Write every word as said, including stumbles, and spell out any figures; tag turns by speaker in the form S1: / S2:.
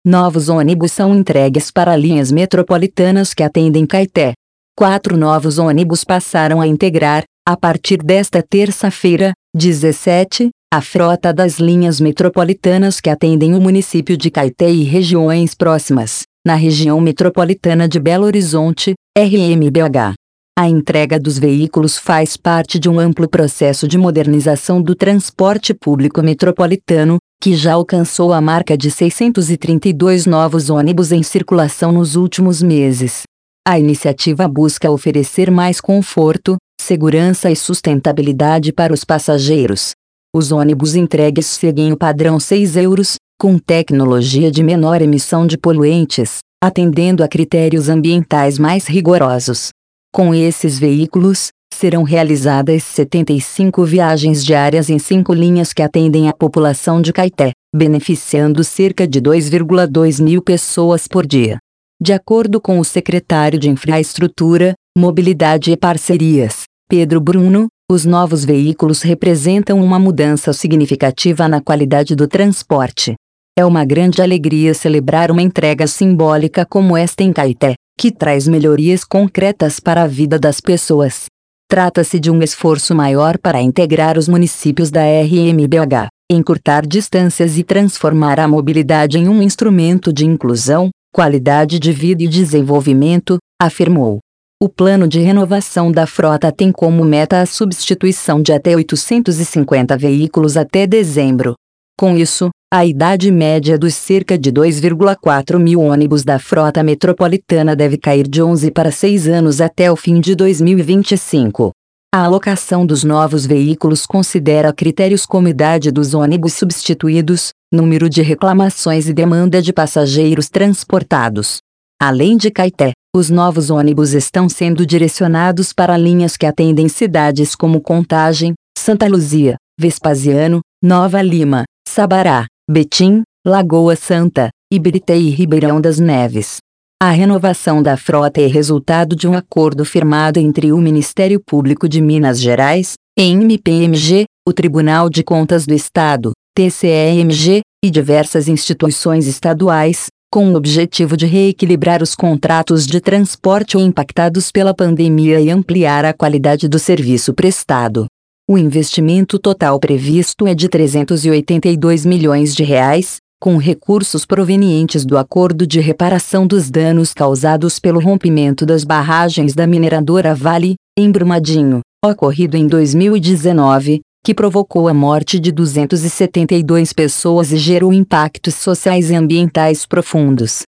S1: novos ônibus são entregues para linhas metropolitanas que atendem Caeté. Quatro novos ônibus passaram a integrar, a partir desta terça-feira, dezessete, a frota das linhas metropolitanas que atendem o município de Caeté e regiões próximas, na região metropolitana de Belo Horizonte, R M B H. A entrega dos veículos faz parte de um amplo processo de modernização do transporte público metropolitano, que já alcançou a marca de seiscentos e trinta e dois novos ônibus em circulação nos últimos meses. A iniciativa busca oferecer mais conforto, segurança e sustentabilidade para os passageiros. Os ônibus entregues seguem o padrão seis euros, com tecnologia de menor emissão de poluentes, atendendo a critérios ambientais mais rigorosos. Com esses veículos, serão realizadas setenta e cinco viagens diárias em cinco linhas que atendem a população de Caeté, beneficiando cerca de dois vírgula dois mil pessoas por dia. De acordo com o secretário de Infraestrutura, Mobilidade e Parcerias, Pedro Bruno, os novos veículos representam uma mudança significativa na qualidade do transporte. É uma grande alegria celebrar uma entrega simbólica como esta em Caeté, que traz melhorias concretas para a vida das pessoas. Trata-se de um esforço maior para integrar os municípios da R M B H, encurtar distâncias e transformar a mobilidade em um instrumento de inclusão, qualidade de vida e desenvolvimento, afirmou. O plano de renovação da frota tem como meta a substituição de até oitocentos e cinquenta veículos até dezembro. Com isso, a idade média dos cerca de dois vírgula quatro mil ônibus da frota metropolitana deve cair de onze para seis anos até o fim de dois mil e vinte e cinco. A alocação dos novos veículos considera critérios como idade dos ônibus substituídos, número de reclamações e demanda de passageiros transportados. Além de Caeté, os novos ônibus estão sendo direcionados para linhas que atendem cidades como Contagem, Santa Luzia, Vespasiano, Nova Lima, Sabará, Betim, Lagoa Santa, Ibirité e Ribeirão das Neves. A renovação da frota é resultado de um acordo firmado entre o Ministério Público de Minas Gerais, M P M G, o Tribunal de Contas do Estado, T C E M G, e diversas instituições estaduais, com o objetivo de reequilibrar os contratos de transporte impactados pela pandemia e ampliar a qualidade do serviço prestado. O investimento total previsto é de trezentos e oitenta e dois milhões de reais, com recursos provenientes do acordo de reparação dos danos causados pelo rompimento das barragens da mineradora Vale, em Brumadinho, ocorrido em dois mil e dezenove, que provocou a morte de duzentas e setenta e duas pessoas e gerou impactos sociais e ambientais profundos.